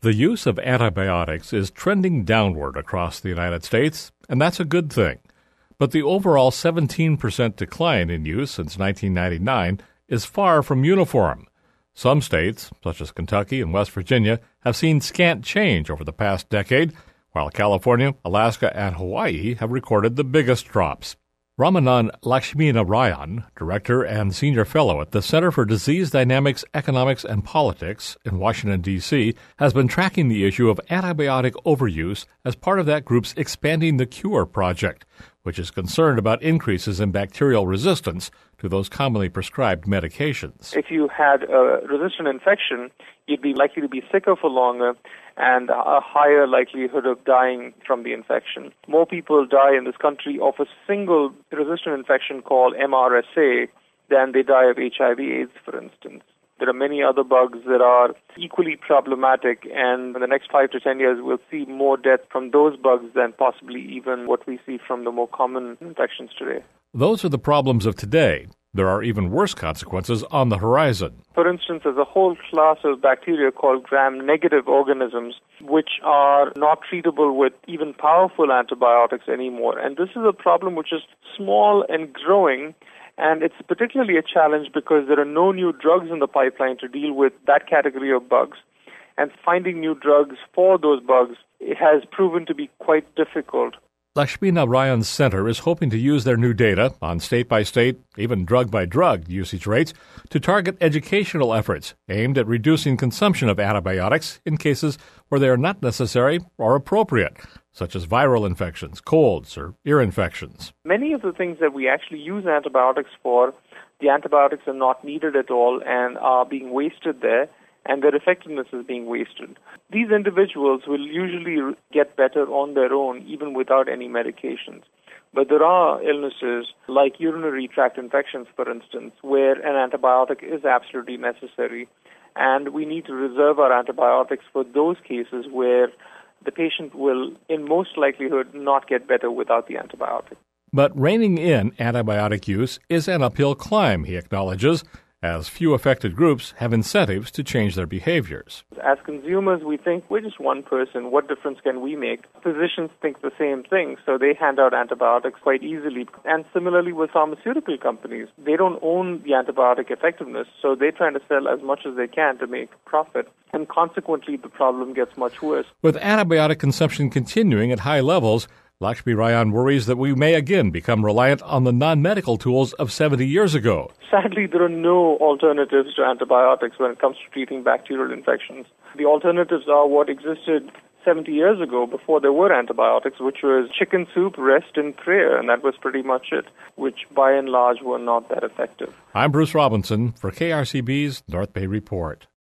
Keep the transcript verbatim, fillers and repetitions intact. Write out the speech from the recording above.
The use of antibiotics is trending downward across the United States, and that's a good thing. But the overall seventeen percent decline in use since nineteen ninety-nine is far from uniform. Some states, such as Kentucky and West Virginia, have seen scant change over the past decade, while California, Alaska, and Hawaii have recorded the biggest drops. Ramanan Lakshminarayan, Director and Senior Fellow at the Center for Disease Dynamics, Economics, and Politics in Washington, D C, has been tracking the issue of antibiotic overuse as part of that group's Expanding the Cure project, which is concerned about increases in bacterial resistance to those commonly prescribed medications. If you had a resistant infection, you'd be likely to be sicker for longer and a higher likelihood of dying from the infection. More people die in this country of a single resistant infection called M R S A than they die of H I V AIDS, for instance. There are many other bugs that are equally problematic, and in the next five to ten years, we'll see more death from those bugs than possibly even what we see from the more common infections today. Those are the problems of today. There are even worse consequences on the horizon. For instance, there's a whole class of bacteria called gram-negative organisms, which are not treatable with even powerful antibiotics anymore. And this is a problem which is small and growing, and it's particularly a challenge because there are no new drugs in the pipeline to deal with that category of bugs. And finding new drugs for those bugs it has proven to be quite difficult. Lakshminarayan's center is hoping to use their new data on state-by-state, even drug-by-drug usage rates to target educational efforts aimed at reducing consumption of antibiotics in cases where they are not necessary or appropriate, such as viral infections, colds, or ear infections. Many of the things that we actually use antibiotics for, the antibiotics are not needed at all and are being wasted there, and their effectiveness is being wasted. These individuals will usually get better on their own, even without any medications. But there are illnesses like urinary tract infections, for instance, where an antibiotic is absolutely necessary. And we need to reserve our antibiotics for those cases where the patient will, in most likelihood, not get better without the antibiotic. But reining in antibiotic use is an uphill climb, he acknowledges, as few affected groups have incentives to change their behaviors. As consumers, we think we're just one person. What difference can we make? Physicians think the same thing, so they hand out antibiotics quite easily. And similarly with pharmaceutical companies, they don't own the antibiotic effectiveness, so they're trying to sell as much as they can to make profit. And consequently, the problem gets much worse. With antibiotic consumption continuing at high levels, Lakshminarayan worries that we may again become reliant on the non-medical tools of seventy years ago. Sadly, there are no alternatives to antibiotics when it comes to treating bacterial infections. The alternatives are what existed seventy years ago before there were antibiotics, which was chicken soup, rest, and prayer, and that was pretty much it, which by and large were not that effective. I'm Bruce Robinson for K R C B's North Bay Report.